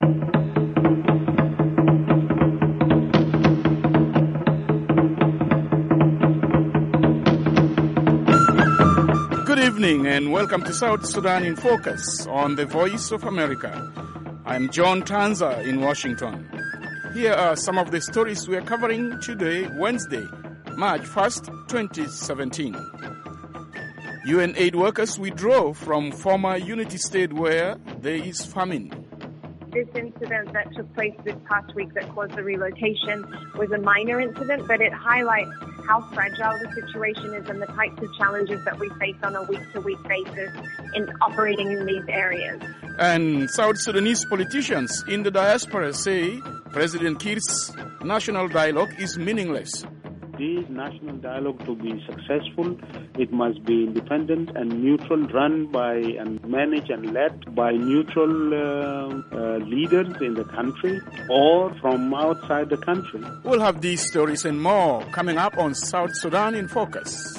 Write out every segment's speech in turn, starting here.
Good evening and welcome to South Sudan in Focus on the Voice of America. I'm John Tanza in Washington. Here are some of the stories we are covering today, Wednesday, March 1st, 2017. UN aid workers withdraw from former Unity State where there is famine. This incident that took place this past week that caused the relocation was a minor incident, but it highlights how fragile the situation is and the types of challenges that we face on a week-to-week basis in operating in these areas. And South Sudanese politicians in the diaspora say President Kiir's national dialogue is meaningless. This national dialogue, to be successful, it must be independent and neutral, run by and managed and led by neutral leaders in the country or from outside the country. We'll have these stories and more coming up on South Sudan in Focus.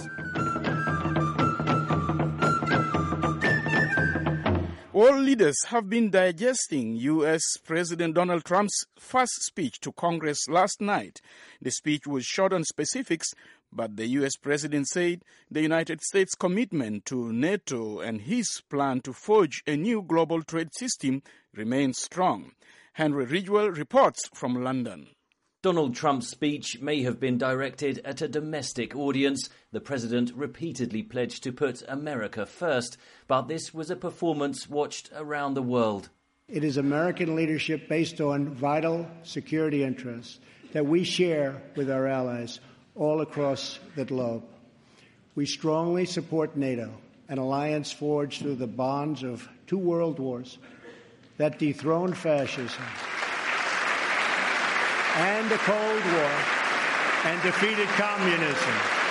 World leaders have been digesting U.S. President Donald Trump's first speech to Congress last night. The speech was short on specifics, but the U.S. president said the United States' commitment to NATO and his plan to forge a new global trade system remains strong. Henry Ridgwell reports from London. Donald Trump's speech may have been directed at a domestic audience. The president repeatedly pledged to put America first, but this was a performance watched around the world. It is American leadership based on vital security interests that we share with our allies all across the globe. We strongly support NATO, an alliance forged through the bonds of two world wars that dethroned fascism and the Cold War and defeated communism.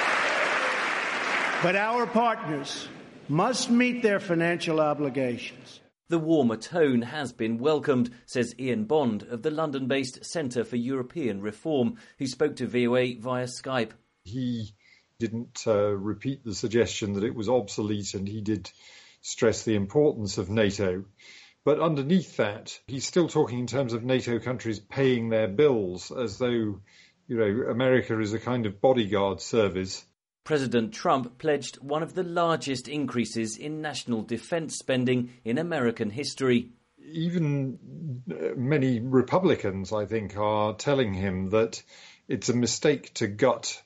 But our partners must meet their financial obligations. The warmer tone has been welcomed, says Ian Bond of the London-based Centre for European Reform, who spoke to VOA via Skype. He didn't repeat the suggestion that it was obsolete, and he did stress the importance of NATO. But underneath that, he's still talking in terms of NATO countries paying their bills, as though, America is a kind of bodyguard service. President Trump pledged one of the largest increases in national defense spending in American history. Even many Republicans, I think, are telling him that it's a mistake to gut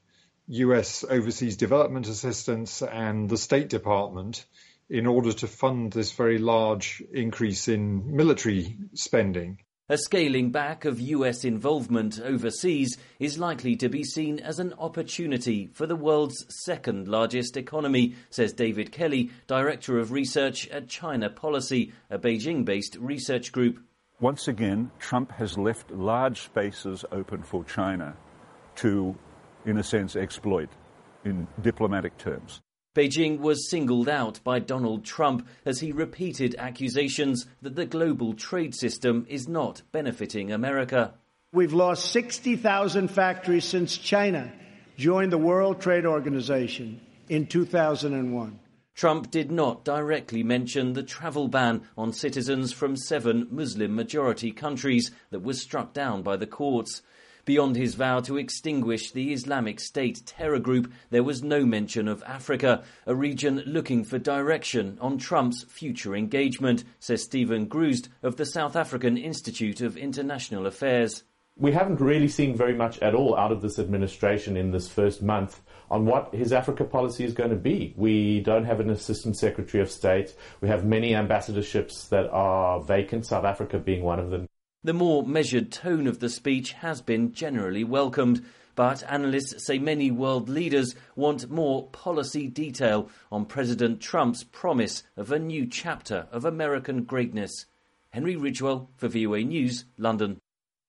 US overseas development assistance and the State Department in order to fund this very large increase in military spending. A scaling back of US involvement overseas is likely to be seen as an opportunity for the world's second largest economy, says David Kelly, Director of Research at China Policy, a Beijing-based research group. Once again, Trump has left large spaces open for China to, in a sense, exploit in diplomatic terms. Beijing was singled out by Donald Trump as he repeated accusations that the global trade system is not benefiting America. We've lost 60,000 factories since China joined the World Trade Organization in 2001. Trump did not directly mention the travel ban on citizens from 7 Muslim-majority countries that was struck down by the courts. Beyond his vow to extinguish the Islamic State terror group, there was no mention of Africa, a region looking for direction on Trump's future engagement, says Stephen Grusd of the South African Institute of International Affairs. We haven't really seen very much at all out of this administration in this first month on what his Africa policy is going to be. We don't have an Assistant Secretary of State. We have many ambassadorships that are vacant, South Africa being one of them. The more measured tone of the speech has been generally welcomed, but analysts say many world leaders want more policy detail on President Trump's promise of a new chapter of American greatness. Henry Ridgwell for VOA News, London.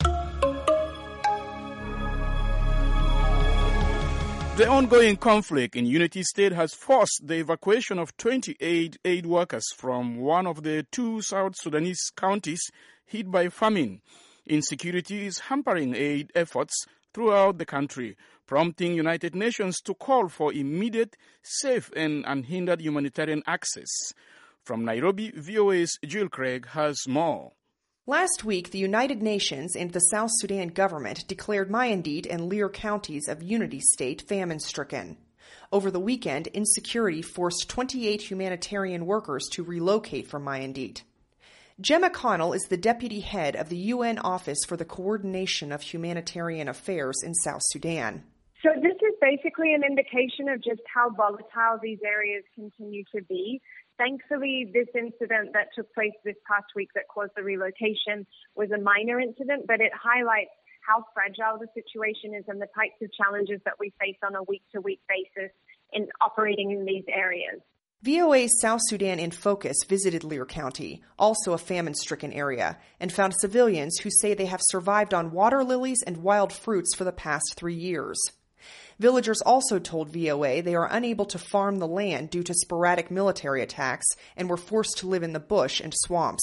The ongoing conflict in Unity State has forced the evacuation of 28 aid workers from one of the 2 South Sudanese counties hit by famine. Insecurity is hampering aid efforts throughout the country, prompting United Nations to call for immediate, safe and unhindered humanitarian access. From Nairobi, VOA's Jill Craig has more. Last week, the United Nations and the South Sudan government declared Mayandit and Leer counties of Unity State famine-stricken. Over the weekend, insecurity forced 28 humanitarian workers to relocate from Mayandit. Gemma Connell is the deputy head of the UN Office for the Coordination of Humanitarian Affairs in South Sudan. So this is basically an indication of just how volatile these areas continue to be. Thankfully, this incident that took place this past week that caused the relocation was a minor incident, but it highlights how fragile the situation is and the types of challenges that we face on a week-to-week basis in operating in these areas. VOA's South Sudan in Focus visited Leer County, also a famine-stricken area, and found civilians who say they have survived on water lilies and wild fruits for the past 3 years. Villagers also told VOA they are unable to farm the land due to sporadic military attacks and were forced to live in the bush and swamps.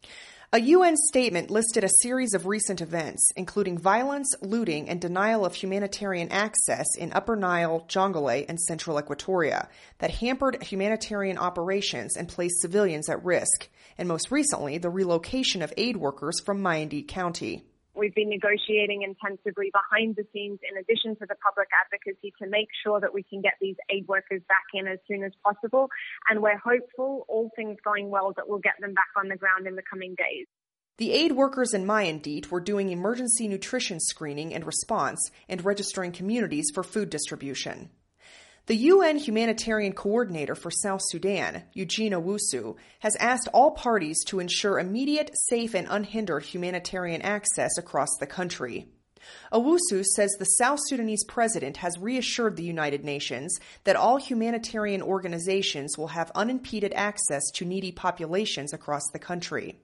A UN statement listed a series of recent events, including violence, looting, and denial of humanitarian access in Upper Nile, Jonglei, and Central Equatoria that hampered humanitarian operations and placed civilians at risk, and most recently, the relocation of aid workers from Mayandit County. We've been negotiating intensively behind the scenes in addition to the public advocacy to make sure that we can get these aid workers back in as soon as possible. And we're hopeful, all things going well, that we'll get them back on the ground in the coming days. The aid workers in Mayandit were doing emergency nutrition screening and response and registering communities for food distribution. The UN Humanitarian Coordinator for South Sudan, Eugene Owusu, has asked all parties to ensure immediate, safe, and unhindered humanitarian access across the country. Owusu says the South Sudanese president has reassured the United Nations that all humanitarian organizations will have unimpeded access to needy populations across the country.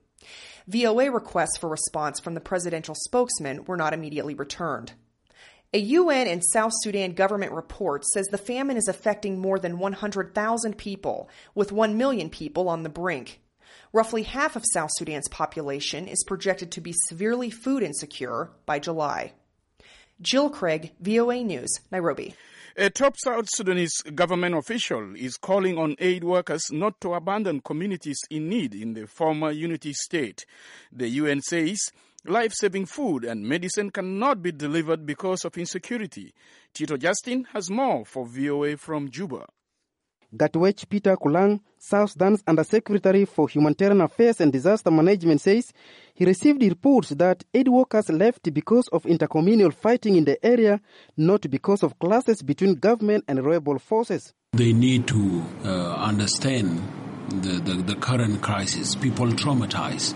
VOA requests for response from the presidential spokesman were not immediately returned. A UN and South Sudan government report says the famine is affecting more than 100,000 people, with 1 million people on the brink. Roughly half of South Sudan's population is projected to be severely food insecure by July. Jill Craig, VOA News, Nairobi. A top South Sudanese government official is calling on aid workers not to abandon communities in need in the former Unity State. The UN says life-saving food and medicine cannot be delivered because of insecurity. Tito Justin has more for VOA from Juba. Gatwech Peter Kulang, South Sudan's Undersecretary for Humanitarian Affairs and Disaster Management, says he received reports that aid workers left because of intercommunal fighting in the area, not because of clashes between government and rebel forces. They need to understand the current crisis. People traumatized.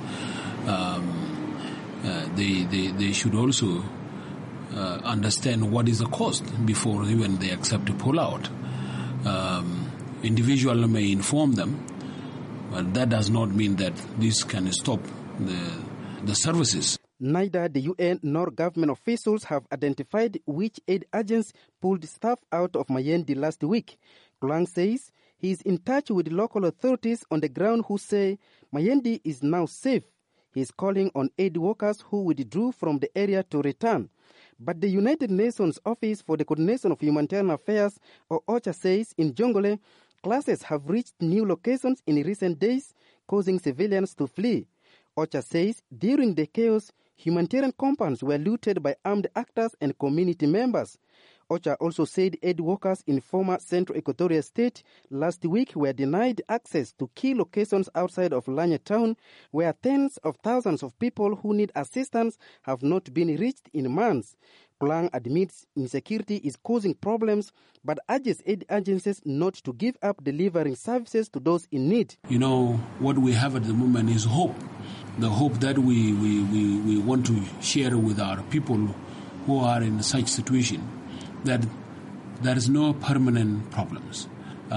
They should also understand what is the cost before even they accept to pull out. Individuals may inform them, but that does not mean that this can stop the services. Neither the UN nor government officials have identified which aid agents pulled staff out of Mayandit last week. Kulang says he is in touch with local authorities on the ground who say Mayandit is now safe. He is calling on aid workers who withdrew from the area to return. But the United Nations Office for the Coordination of Humanitarian Affairs, or OCHA, says in Jonglei, clashes have reached new locations in recent days, causing civilians to flee. OCHA says during the chaos, humanitarian compounds were looted by armed actors and community members. OCHA also said aid workers in former Central Equatoria State last week were denied access to key locations outside of Lanya town, where tens of thousands of people who need assistance have not been reached in months. Kulang admits insecurity is causing problems, but urges aid agencies not to give up delivering services to those in need. You know, what we have at the moment is hope. The hope that we want to share with our people who are in such situation, that there is no permanent problems.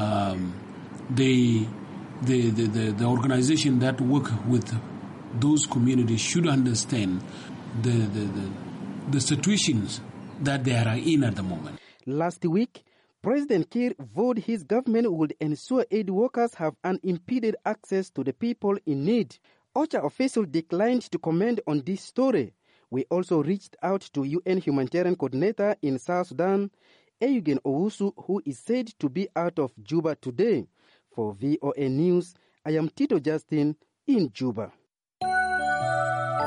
The organization that work with those communities should understand the situations that they are in at the moment. Last week, President Kiir vowed his government would ensure aid workers have unimpeded access to the people in need. OCHA officials declined to comment on this story. We also reached out to UN Humanitarian Coordinator in South Sudan, Eugene Owusu, who is said to be out of Juba today. For VOA News, I am Tito Justin in Juba.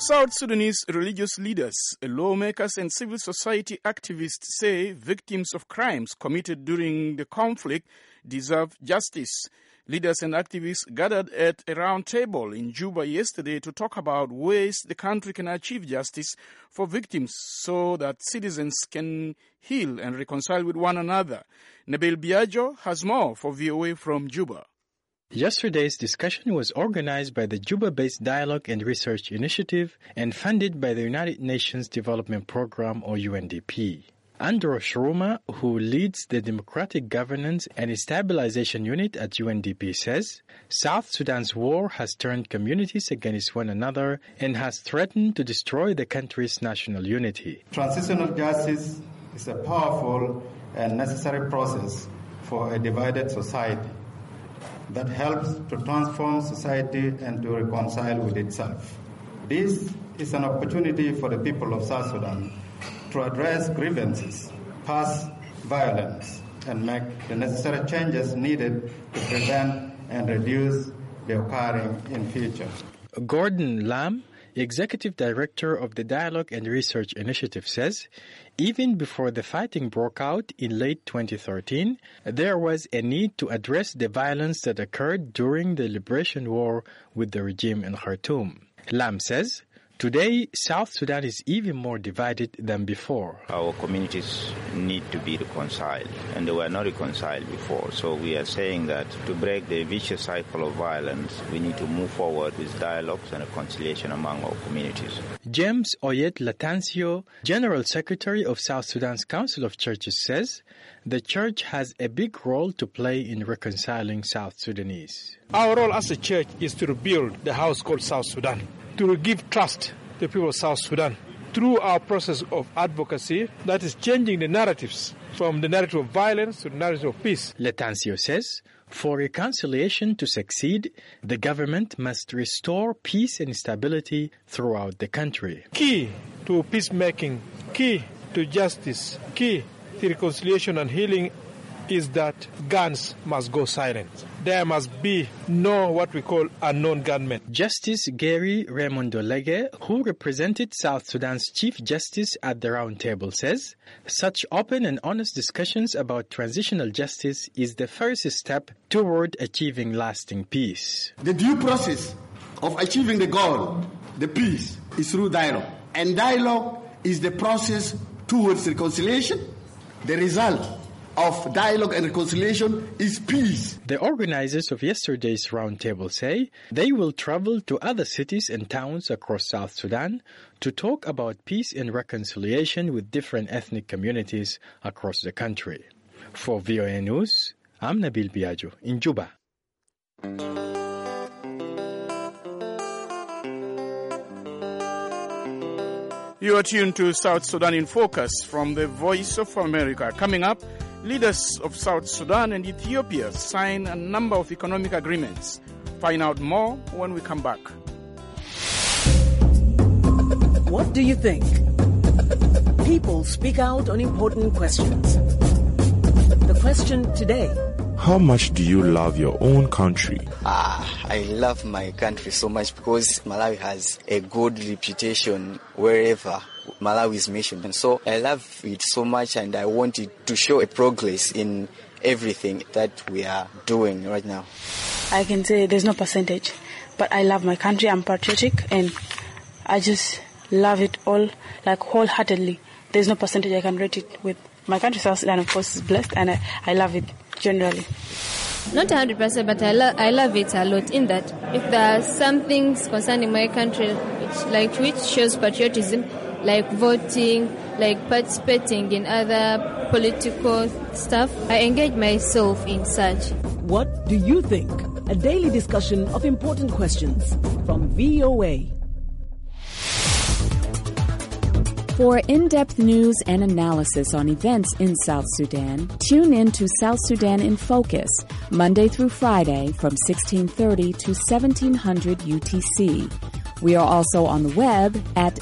South Sudanese religious leaders, lawmakers and civil society activists say victims of crimes committed during the conflict deserve justice. Leaders and activists gathered at a round table in Juba yesterday to talk about ways the country can achieve justice for victims so that citizens can heal and reconcile with one another. Nabil Biagio has more for VOA from Juba. Yesterday's discussion was organized by the Juba-based Dialogue and Research Initiative and funded by the United Nations Development Programme, or UNDP. Andros Shuruma, who leads the Democratic Governance and Stabilization Unit at UNDP, says South Sudan's war has turned communities against one another and has threatened to destroy the country's national unity. Transitional justice is a powerful and necessary process for a divided society that helps to transform society and to reconcile with itself. This is an opportunity for the people of South Sudan to address grievances, past violence, and make the necessary changes needed to prevent and reduce the occurring in future. Gordon Lamb, Executive Director of the Dialogue and Research Initiative, says even before the fighting broke out in late 2013, there was a need to address the violence that occurred during the Liberation War with the regime in Khartoum. Lamb says, today, South Sudan is even more divided than before. Our communities need to be reconciled, and they were not reconciled before. So we are saying that to break the vicious cycle of violence, we need to move forward with dialogues and reconciliation among our communities. James Oyet Latancio, General Secretary of South Sudan's Council of Churches, says the church has a big role to play in reconciling South Sudanese. Our role as a church is to rebuild the house called South Sudan, to give trust to the people of South Sudan through our process of advocacy that is changing the narratives from the narrative of violence to the narrative of peace. Latancio says, for reconciliation to succeed, the government must restore peace and stability throughout the country. Key to peacemaking, key to justice, key to reconciliation and healing is that guns must go silent. There must be no what we call unknown gunmen. Justice Gary Raymond Olege, who represented South Sudan's Chief Justice at the round table, says such open and honest discussions about transitional justice is the first step toward achieving lasting peace. The due process of achieving the goal, the peace, is through dialogue. And dialogue is the process towards reconciliation. The result of dialogue and reconciliation is peace. The organizers of yesterday's roundtable say they will travel to other cities and towns across South Sudan to talk about peace and reconciliation with different ethnic communities across the country. For VOA News, I'm Nabil Biagio in Juba. You are tuned to South Sudan in Focus from the Voice of America. Coming up, leaders of South Sudan and Ethiopia sign a number of economic agreements. Find out more when we come back. What do you think? People speak out on important questions. The question today: how much do you love your own country? I love my country so much because Malawi has a good reputation wherever Malawi is mentioned. And so I love it so much, and I want it to show a progress in everything that we are doing right now. I can say there's no percentage, but I love my country. I'm patriotic, and I just love it all, like wholeheartedly. There's no percentage I can rate it with. My country, South Sudan, of course, is blessed, and I love it generally. Not 100%, but I love it a lot. In that, if there are some things concerning my country which shows patriotism, like voting, like participating in other political stuff, I engage myself in such. What do you think? A daily discussion of important questions from VOA. For in-depth news and analysis on events in South Sudan, tune in to South Sudan in Focus, Monday through Friday from 1630 to 1700 UTC. We are also on the web at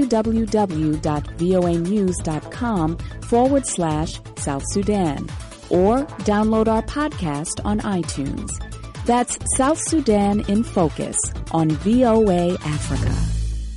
www.voanews.com/South Sudan, or download our podcast on iTunes. That's South Sudan in Focus on VOA Africa.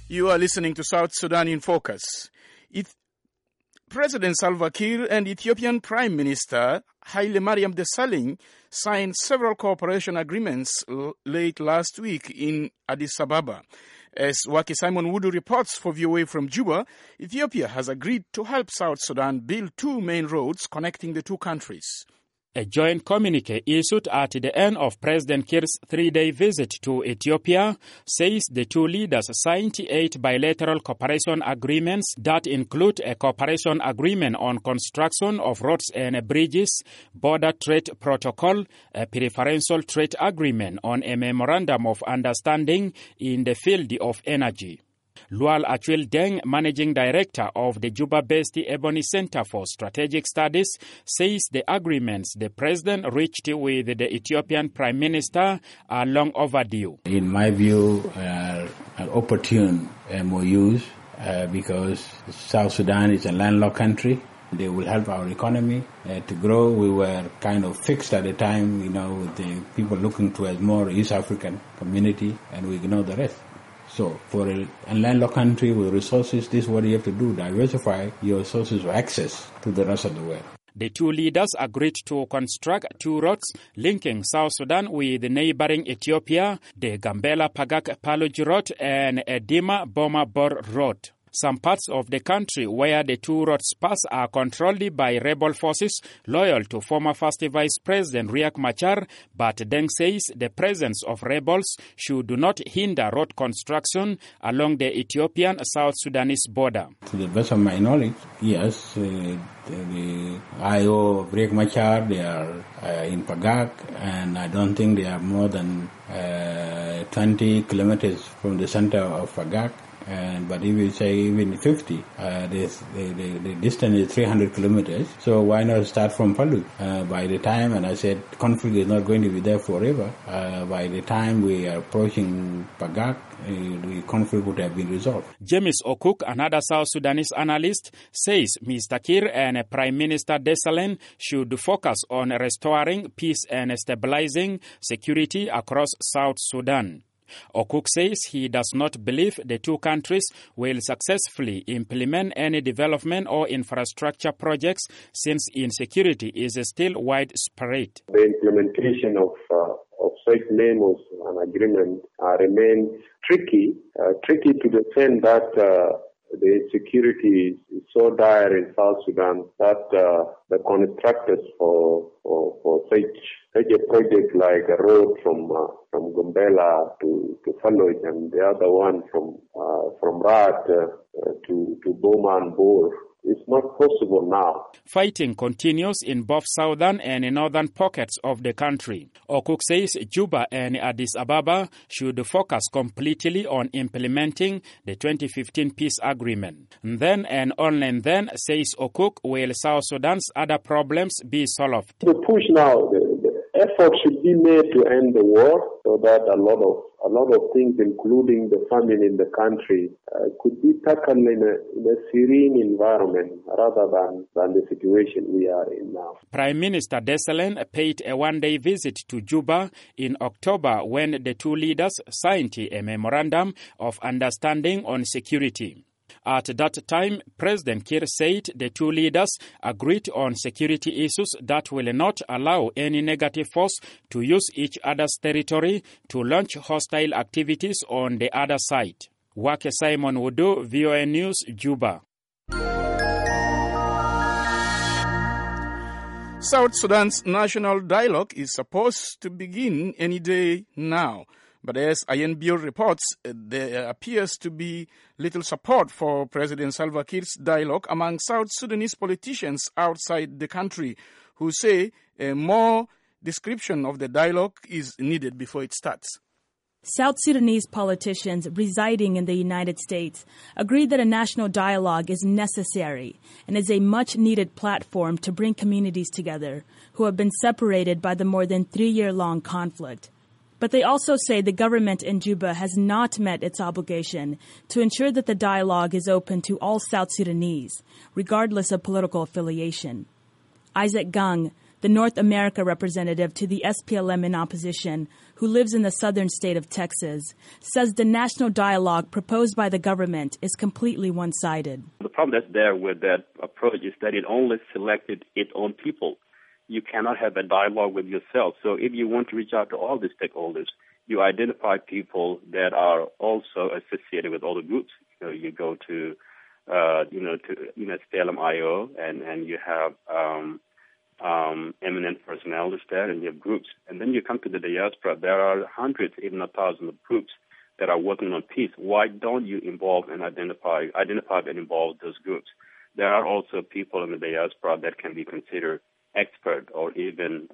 You are listening to South Sudan in Focus. President Salva Kiir and Ethiopian Prime Minister Haile Mariam Desalegn signed several cooperation agreements late last week in Addis Ababa. As Waki Simon Wudu reports for VOA from Juba, Ethiopia has agreed to help South Sudan build two main roads connecting the two countries. A joint communique issued at the end of President Kiir's three-day visit to Ethiopia says the two leaders signed 8 bilateral cooperation agreements that include a cooperation agreement on construction of roads and bridges, border trade protocol, a preferential trade agreement on a memorandum of understanding in the field of energy. Lual Achwil Deng, Managing Director of the Juba-based Ebony Center for Strategic Studies, says the agreements the President reached with the Ethiopian Prime Minister are long overdue. In my view, an opportune MOUs because South Sudan is a landlocked country. They will help our economy to grow. We were kind of fixed at the time, with the people looking towards more East African community, and we ignore the rest. So for a landlocked country with resources, this is what you have to do, diversify your sources of access to the rest of the world. The two leaders agreed to construct two roads linking South Sudan with neighboring Ethiopia, the Gambela-Pagak-Paluj Road and Edima-Boma-Bor Road. Some parts of the country where the two roads pass are controlled by rebel forces loyal to former First Vice President Riek Machar, but Deng says the presence of rebels should not hinder road construction along the Ethiopian-South Sudanese border. To the best of my knowledge, yes, the IO of Riek Machar, they are in Pagak, and I don't think they are more than 20 kilometers from the center of Pagak. But if you say even 50, the distance is 300 kilometers. So why not start from Palu? By the time, and I said conflict is not going to be there forever, by the time we are approaching Pagak, the conflict would have been resolved. James Okuk, another South Sudanese analyst, says Mr. Kiir and Prime Minister Desalegn should focus on restoring peace and stabilizing security across South Sudan. Okuk says he does not believe the two countries will successfully implement any development or infrastructure projects since insecurity is still widespread. The implementation of such memos and agreements remains tricky to the extent that the insecurity is so dire in South Sudan that the contractors for such a project like a road from Gambela to Paluj and the other one from Rat to Boma and Bor. It's not possible now. Fighting continues in both southern and northern pockets of the country. Okuk says Juba and Addis Ababa should focus completely on implementing the 2015 peace agreement. Then and only then, says Okuk, will South Sudan's other problems be solved. The push now, the effort should be made to end the war so that a lot of things, including the famine in the country, could be tackled in a serene environment rather than the situation we are in now. Prime Minister Desalegn paid a one-day visit to Juba in October when the two leaders signed a memorandum of understanding on security. At that time, President Kiir said the two leaders agreed on security issues that will not allow any negative force to use each other's territory to launch hostile activities on the other side. Wake Simon Wudu, VOA News, Juba. South Sudan's national dialogue is supposed to begin any day now. But as Ian Beale reports, there appears to be little support for President Salva Kiir's dialogue among South Sudanese politicians outside the country, who say a more description of the dialogue is needed before it starts. South Sudanese politicians residing in the United States agree that a national dialogue is necessary and is a much-needed platform to bring communities together who have been separated by the more than 3-year-long conflict. But they also say the government in Juba has not met its obligation to ensure that the dialogue is open to all South Sudanese, regardless of political affiliation. Isaac Gung, the North America representative to the SPLM in opposition, who lives in the southern state of Texas, says the national dialogue proposed by the government is completely one-sided. The problem that's there with that approach is that it only selected its own people. You cannot have a dialogue with yourself. So if you want to reach out to all the stakeholders, you identify people that are also associated with all the groups. You go to SPLM-IO, and you have eminent personalities there, and you have groups. And then you come to the diaspora. There are hundreds, if not thousands, of groups that are working on peace. Why don't you involve and identify and involve those groups? There are also people in the diaspora that can be considered expert or even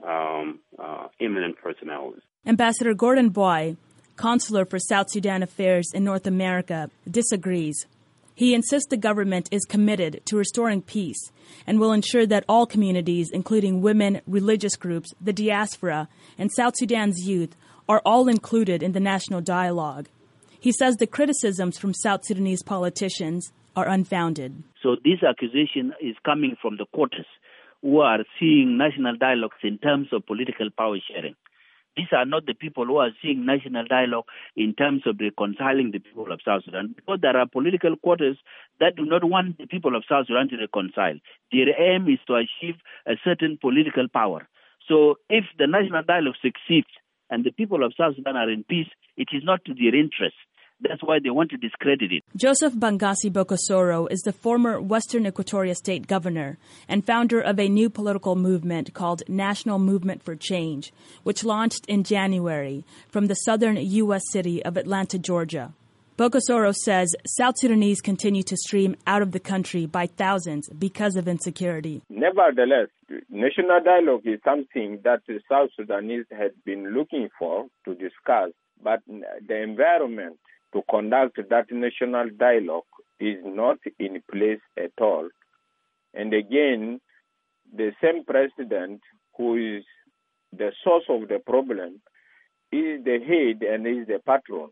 eminent personalities. Ambassador Gordon Boy, consular for South Sudan Affairs in North America, disagrees. He insists the government is committed to restoring peace and will ensure that all communities, including women, religious groups, the diaspora, and South Sudan's youth, are all included in the national dialogue. He says the criticisms from South Sudanese politicians are unfounded. So this accusation is coming from the quarters who are seeing national dialogues in terms of political power sharing. These are not the people who are seeing national dialogue in terms of reconciling the people of South Sudan, because there are political quarters that do not want the people of South Sudan to reconcile. Their aim is to achieve a certain political power. So if the national dialogue succeeds and the people of South Sudan are in peace, it is not to their interest. That's why they want to discredit it. Joseph Bangasi Bokosoro is the former Western Equatoria State governor and founder of a new political movement called National Movement for Change, which launched in January from the southern U.S. city of Atlanta, Georgia. Bokosoro says South Sudanese continue to stream out of the country by thousands because of insecurity. Nevertheless, national dialogue is something that the South Sudanese had been looking for to discuss, but the environment to conduct that national dialogue is not in place at all. And again, the same president who is the source of the problem is the head and is the patron.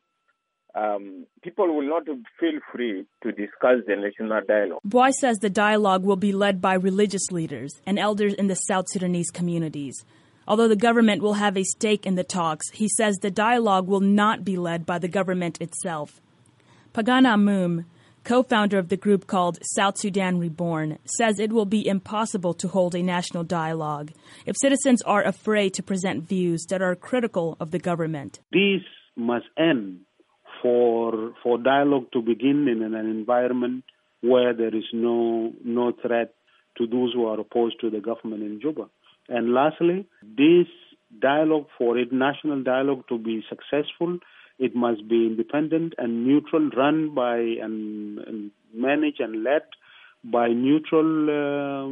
People will not feel free to discuss the national dialogue. Boy says the dialogue will be led by religious leaders and elders in the South Sudanese communities. Although the government will have a stake in the talks, he says the dialogue will not be led by the government itself. Pagana Amum, co-founder of the group called South Sudan Reborn, says it will be impossible to hold a national dialogue if citizens are afraid to present views that are critical of the government. This must end for dialogue to begin in an environment where there is no threat to those who are opposed to the government in Juba. And lastly, this dialogue, for a national dialogue to be successful, it must be independent and neutral, run by and managed and led by neutral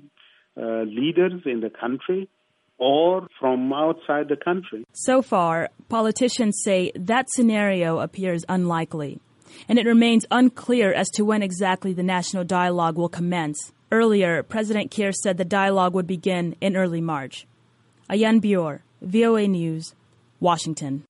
leaders in the country or from outside the country. So far, politicians say that scenario appears unlikely, and it remains unclear as to when exactly the national dialogue will commence. Earlier, President Kiir said the dialogue would begin in early March. Ayan Bior, VOA News, Washington.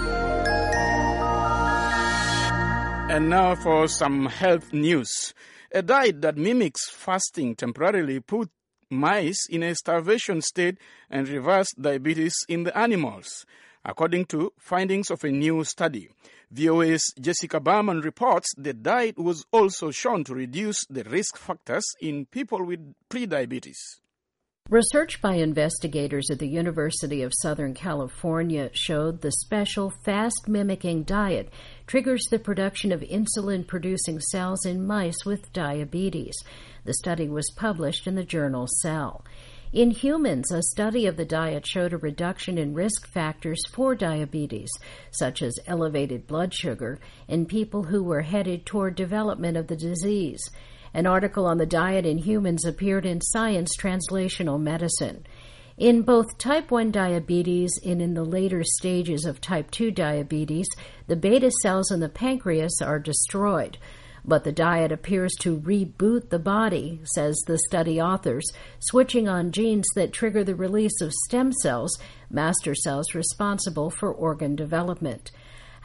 And now for some health news. A diet that mimics fasting temporarily put mice in a starvation state and reversed diabetes in the animals, according to findings of a new study. VOA's Jessica Berman reports the diet was also shown to reduce the risk factors in people with prediabetes. Research by investigators at the University of Southern California showed the special fast-mimicking diet triggers the production of insulin-producing cells in mice with diabetes. The study was published in the journal Cell. In humans, a study of the diet showed a reduction in risk factors for diabetes, such as elevated blood sugar, in people who were headed toward development of the disease. An article on the diet in humans appeared in Science Translational Medicine. In both type 1 diabetes and in the later stages of type 2 diabetes, the beta cells in the pancreas are destroyed. But the diet appears to reboot the body, says the study authors, switching on genes that trigger the release of stem cells, master cells responsible for organ development.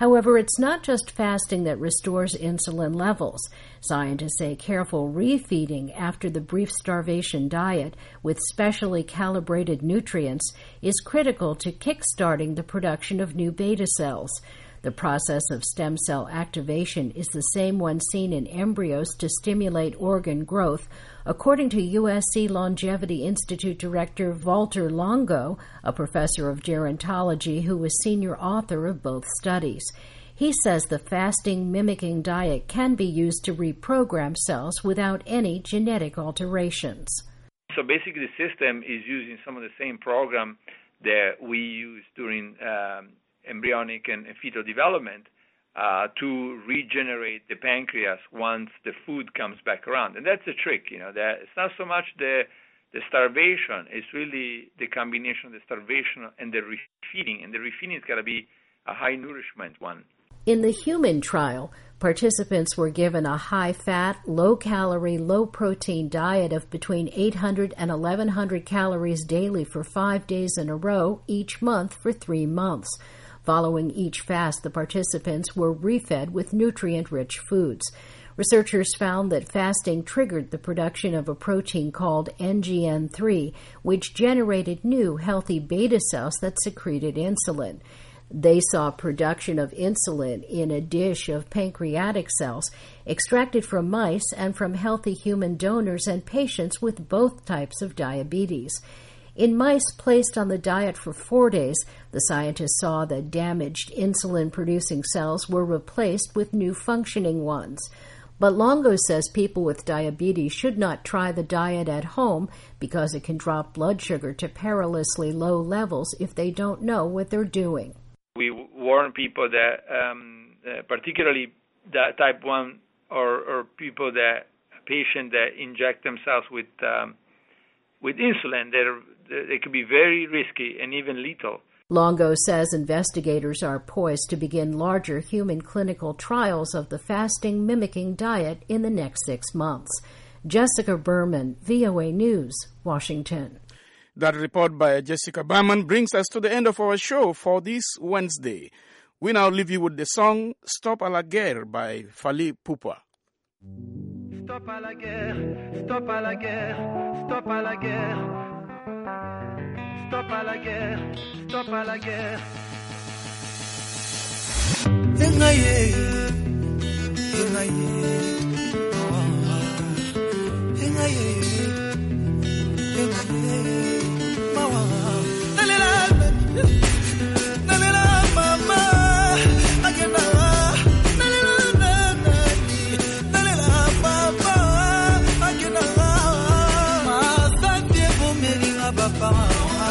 However, it's not just fasting that restores insulin levels. Scientists say careful refeeding after the brief starvation diet with specially calibrated nutrients is critical to kickstarting the production of new beta cells. The process of stem cell activation is the same one seen in embryos to stimulate organ growth, according to USC Longevity Institute Director Walter Longo, a professor of gerontology who was senior author of both studies. He says the fasting mimicking diet can be used to reprogram cells without any genetic alterations. So basically the system is using some of the same program that we use during embryonic and fetal development to regenerate the pancreas once the food comes back around. And that's the trick, that it's not so much the starvation, it's really the combination of the starvation and the refeeding. And the refeeding is got to be a high nourishment one. In the human trial, participants were given a high-fat, low-calorie, low-protein diet of between 800 and 1,100 calories daily for 5 days in a row each month for 3 months. Following each fast, the participants were refed with nutrient-rich foods. Researchers found that fasting triggered the production of a protein called NGN3, which generated new healthy beta cells that secreted insulin. They saw production of insulin in a dish of pancreatic cells extracted from mice and from healthy human donors and patients with both types of diabetes. In mice placed on the diet for 4 days, the scientists saw that damaged insulin-producing cells were replaced with new functioning ones. But Longo says people with diabetes should not try the diet at home because it can drop blood sugar to perilously low levels if they don't know what they're doing. We warn people that, particularly that type 1 or people patients that inject themselves with insulin, they could be very risky and even lethal. Longo says investigators are poised to begin larger human clinical trials of the fasting mimicking diet in the next 6 months. Jessica Berman, VOA News, Washington. That report by Jessica Berman brings us to the end of our show for this Wednesday. We now leave you with the song Stop à la guerre by Fally Ipupa. Stop à la guerre, stop à la guerre, stop à la guerre. Stop à la guerre, stop à la guerre. Engaye, engaye, engaye, engaye, mawa. Nalela mama, agena. Nalela papa, agena. Masante bomeringa papa.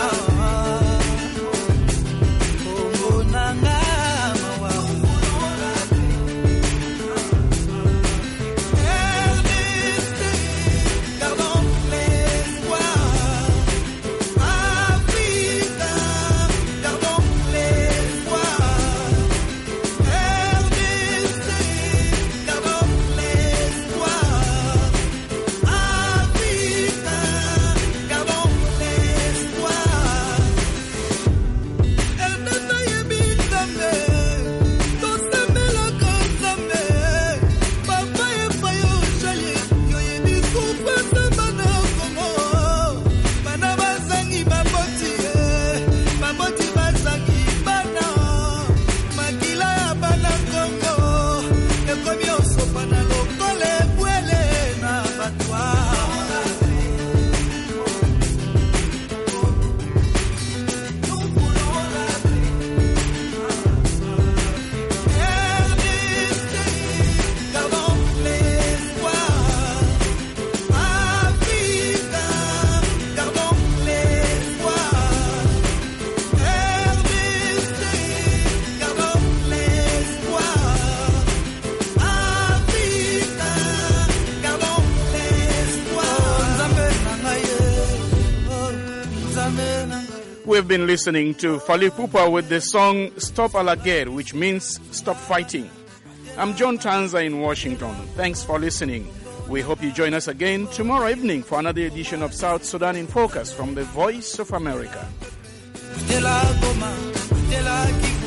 We've been listening to Fally Ipupa with the song Stop à la guerre, which means stop fighting. I'm John Tanza in Washington. Thanks for listening. We hope you join us again tomorrow evening for another edition of South Sudan in Focus from the Voice of America.